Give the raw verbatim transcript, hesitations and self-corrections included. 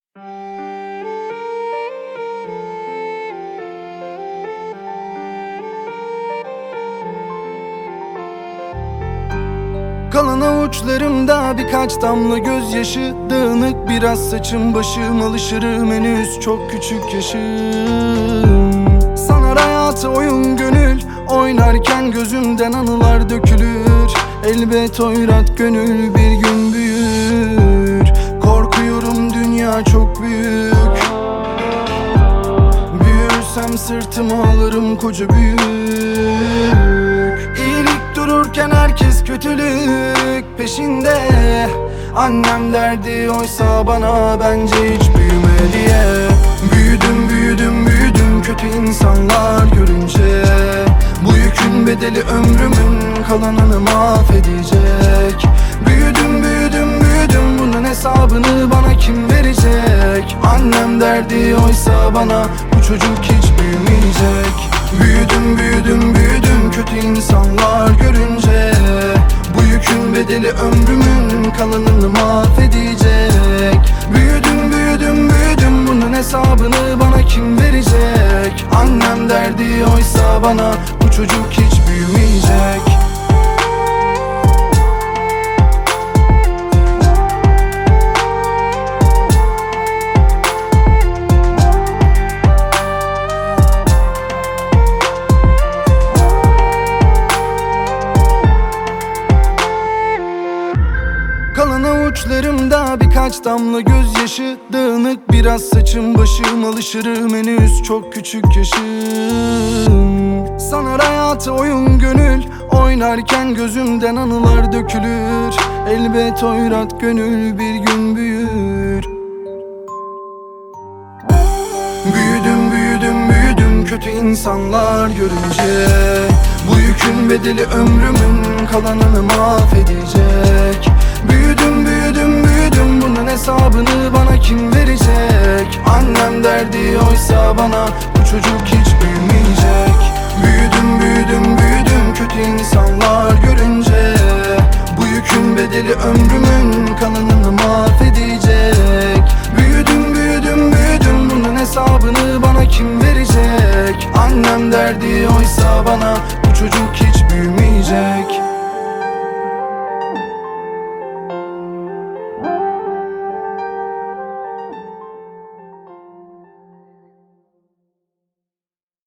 Kalan avuçlarımda birkaç damla gözyaşı, dağınık biraz saçım başım, alışırım henüz çok küçük yaşım. Sanar hayatı oyun gönül, oynarken gözümden anılar dökülür. Elbet oyrat gönül bir gün büyür. Korkuyorum dünya çok büyük. Büyürsem sırtıma alırım koca büyük. İyilik dururken herkes kötülük peşinde. Annem derdi oysa bana bence hiç büyüme diye. Büyüdüm büyüdüm büyüdüm kötü insanlar görünce. Bu yükün bedeli ömrümün kalanını mahvedecek. Büyüdüm büyüdüm büyüdüm bunun hesabını bana kim verecek? Annem derdi oysa bana bu çocuk hiç büyümeyecek. Büyüdüm büyüdüm büyüdüm kötü insanlar görünce. Bu yükün bedeli ömrümün kalanını mahvedecek. Büyüdüm büyüdüm büyüdüm bunun hesabını bana kim verecek? Annem derdi oysa bana bu çocuk hiç büyümeyecek. Kalan avuçlarımda birkaç damla gözyaşı, dağınık biraz saçım başım, alışırım henüz çok küçük yaşım. Sanar hayatı oyun gönül, oynarken gözümden anılar dökülür. Elbet oyrat gönül bir gün büyür. Büyüdüm büyüdüm büyüdüm kötü insanlar görünce. Bu yükün bedeli ömrümün kalanını mahvedecek. Büyüdüm büyüdüm büyüdüm bunun hesabını bana kim verecek? Annem derdi oysa bana bu çocuk hiç büyümeyecek. Büyüdüm büyüdüm büyüdüm kötü insanlar görünce. Bu yükün bedeli ömrümün kalanını mahvedecek. Büyüdüm büyüdüm büyüdüm bunun hesabını bana kim verecek? Annem derdi oysa bana bu çocuk hiç büyümeyecek.